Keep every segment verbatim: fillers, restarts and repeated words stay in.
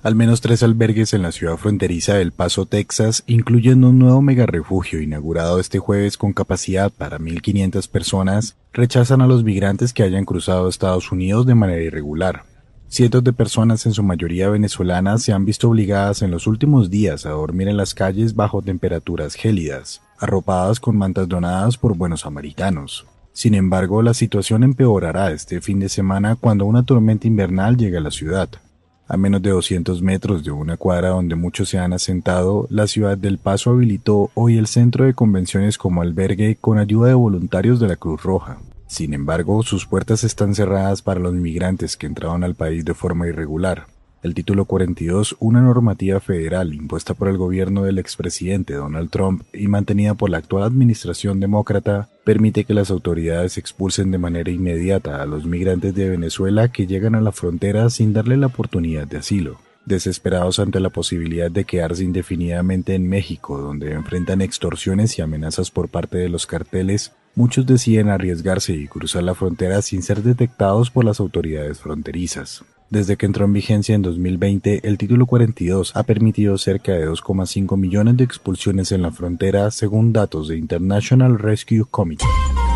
Al menos tres albergues en la ciudad fronteriza de El Paso, Texas, incluyendo un nuevo megarrefugio inaugurado este jueves con capacidad para mil quinientas personas, rechazan a los migrantes que hayan cruzado Estados Unidos de manera irregular. Cientos de personas, en su mayoría venezolanas, se han visto obligadas en los últimos días a dormir en las calles bajo temperaturas gélidas, arropadas con mantas donadas por buenos samaritanos. Sin embargo, la situación empeorará este fin de semana cuando una tormenta invernal llegue a la ciudad. A menos de doscientos metros de una cuadra donde muchos se han asentado, la ciudad del Paso habilitó hoy el centro de convenciones como albergue con ayuda de voluntarios de la Cruz Roja. Sin embargo, sus puertas están cerradas para los migrantes que entraron al país de forma irregular. El Título cuarenta y dos, una normativa federal impuesta por el gobierno del expresidente Donald Trump y mantenida por la actual administración demócrata, permite que las autoridades expulsen de manera inmediata a los migrantes de Venezuela que llegan a la frontera sin darle la oportunidad de asilo. Desesperados ante la posibilidad de quedarse indefinidamente en México, donde enfrentan extorsiones y amenazas por parte de los carteles, muchos deciden arriesgarse y cruzar la frontera sin ser detectados por las autoridades fronterizas. Desde que entró en vigencia en dos mil veinte, el Título cuarenta y dos ha permitido cerca de dos coma cinco millones de expulsiones en la frontera, según datos de International Rescue Committee.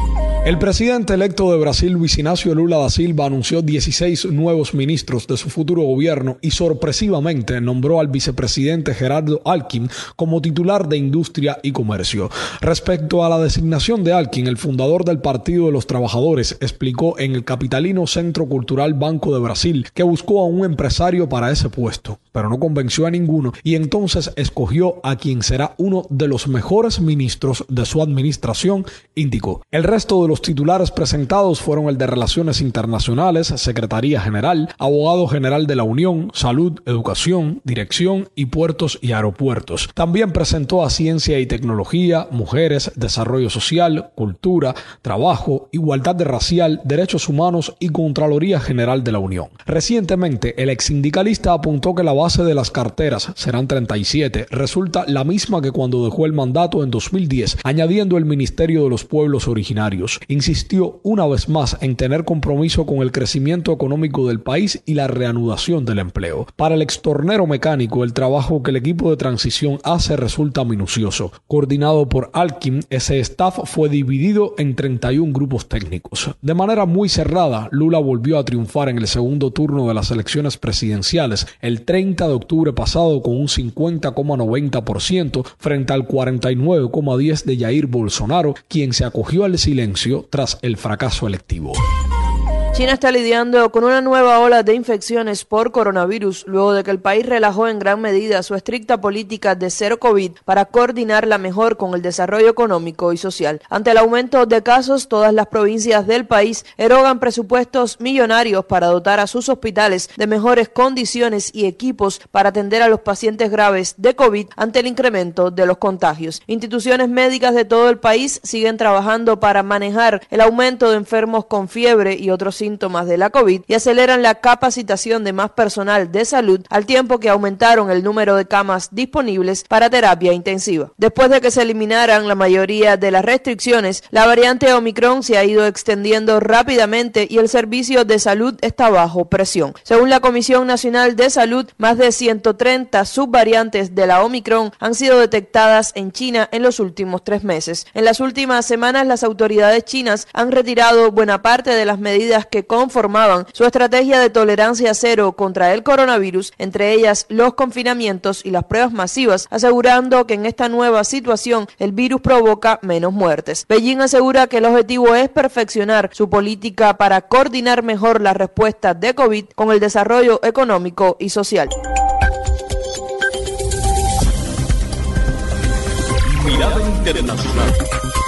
El presidente electo de Brasil, Luiz Inácio Lula da Silva, anunció dieciséis nuevos ministros de su futuro gobierno y sorpresivamente nombró al vicepresidente Geraldo Alckmin como titular de Industria y Comercio. Respecto a la designación de Alckmin, el fundador del Partido de los Trabajadores explicó en el capitalino Centro Cultural Banco de Brasil que buscó a un empresario para ese puesto, pero no convenció a ninguno y entonces escogió a quien será uno de los mejores ministros de su administración, indicó. El resto de los Los titulares presentados fueron el de Relaciones Internacionales, Secretaría General, Abogado General de la Unión, Salud, Educación, Dirección y Puertos y Aeropuertos. También presentó a Ciencia y Tecnología, Mujeres, Desarrollo Social, Cultura, Trabajo, Igualdad Racial, Derechos Humanos y Contraloría General de la Unión. Recientemente, el exsindicalista apuntó que la base de las carteras, serán treinta y siete, resulta la misma que cuando dejó el mandato en dos mil diez, añadiendo el Ministerio de los Pueblos Originarios. Insistió una vez más en tener compromiso con el crecimiento económico del país y la reanudación del empleo. Para el extornero mecánico, el trabajo que el equipo de transición hace resulta minucioso. Coordinado por Alckmin, ese staff fue dividido en treinta y uno grupos técnicos. De manera muy cerrada, Lula volvió a triunfar en el segundo turno de las elecciones presidenciales el treinta de octubre pasado con un cincuenta coma noventa por ciento frente al cuarenta y nueve coma diez por ciento de Jair Bolsonaro, quien se acogió al silencio tras el fracaso electivo. China está lidiando con una nueva ola de infecciones por coronavirus luego de que el país relajó en gran medida su estricta política de cero COVID para coordinarla mejor con el desarrollo económico y social. Ante el aumento de casos, todas las provincias del país erogan presupuestos millonarios para dotar a sus hospitales de mejores condiciones y equipos para atender a los pacientes graves de COVID ante el incremento de los contagios. Instituciones médicas de todo el país siguen trabajando para manejar el aumento de enfermos con fiebre y otros síntomas síntomas de la COVID y aceleran la capacitación de más personal de salud al tiempo que aumentaron el número de camas disponibles para terapia intensiva. Después de que se eliminaran la mayoría de las restricciones, la variante Omicron se ha ido extendiendo rápidamente y el servicio de salud está bajo presión. Según la Comisión Nacional de Salud, más de ciento treinta subvariantes de la Omicron han sido detectadas en China en los últimos tres meses. En las últimas semanas, las autoridades chinas han retirado buena parte de las medidas que conformaban su estrategia de tolerancia cero contra el coronavirus, entre ellas los confinamientos y las pruebas masivas, asegurando que en esta nueva situación el virus provoca menos muertes. Beijing asegura que el objetivo es perfeccionar su política para coordinar mejor la respuesta de COVID con el desarrollo económico y social. Mirada Internacional.